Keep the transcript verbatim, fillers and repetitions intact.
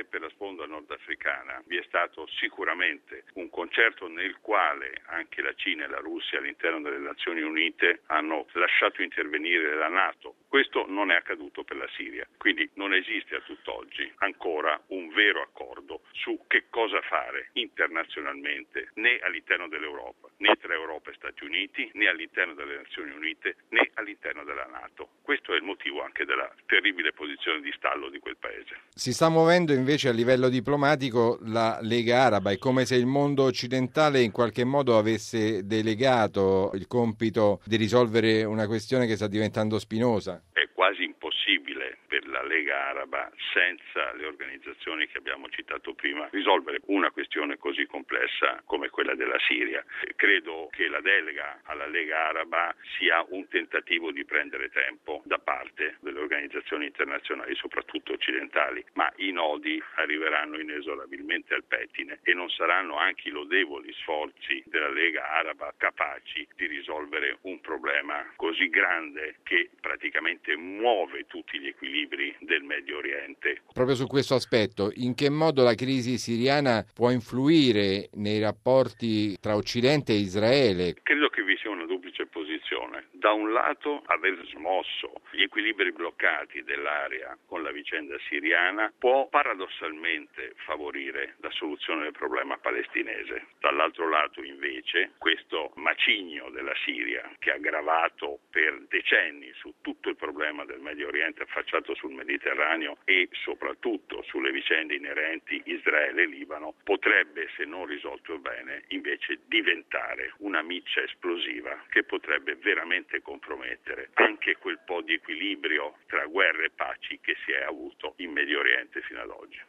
anche per la sponda nordafricana vi è stato sicuramente un concerto nel quale anche la Cina e la Russia all'interno delle Nazioni Unite hanno lasciato intervenire la NATO. Questo non è accaduto per la Siria, quindi non esiste a tutt'oggi ancora un vero accordo su che cosa fare internazionalmente né all'interno dell'Europa, né tra Europa e Stati Uniti, né all'interno delle Nazioni Unite, né all'interno della NATO. Questo è il motivo anche della terribile posizione di stallo di quel paese. Si sta muovendo invece a livello diplomatico la Lega Araba, è come se il mondo occidentale in qualche modo avesse delegato il compito di risolvere una questione che sta diventando spinosa. È quasi impossibile per la Lega Araba, senza le organizzazioni che abbiamo citato prima, risolvere una questione così complessa come quella della Siria. Credo che la delega alla Lega Araba sia un tentativo di prendere tempo da parte delle organizzazioni internazionali, soprattutto occidentali, ma i nodi arriveranno inesorabilmente al pettine e non saranno anche i lodevoli sforzi della Lega Araba capaci di risolvere un problema così grande che praticamente muove tutti gli equilibri del Medio Oriente. Proprio su questo aspetto, in che modo la crisi siriana può influire nei rapporti tra Occidente e Israele? Credo che vi sia una duplice posizione. Da un lato, aver smosso gli equilibri bloccati dell'area con la vicenda siriana può paradossalmente favorire la soluzione del problema palestinese. Dall'altro lato, invece, questo macigno della Siria, che ha gravato per decenni su tutto il problema del Medio Oriente affacciato sul Mediterraneo e soprattutto sulle vicende inerenti Israele e Libano, potrebbe, se non risolto bene, invece diventare una miccia esplosiva che potrebbe veramente compromettere anche quel po' di equilibrio tra guerre e paci che si è avuto in Medio Oriente fino ad oggi.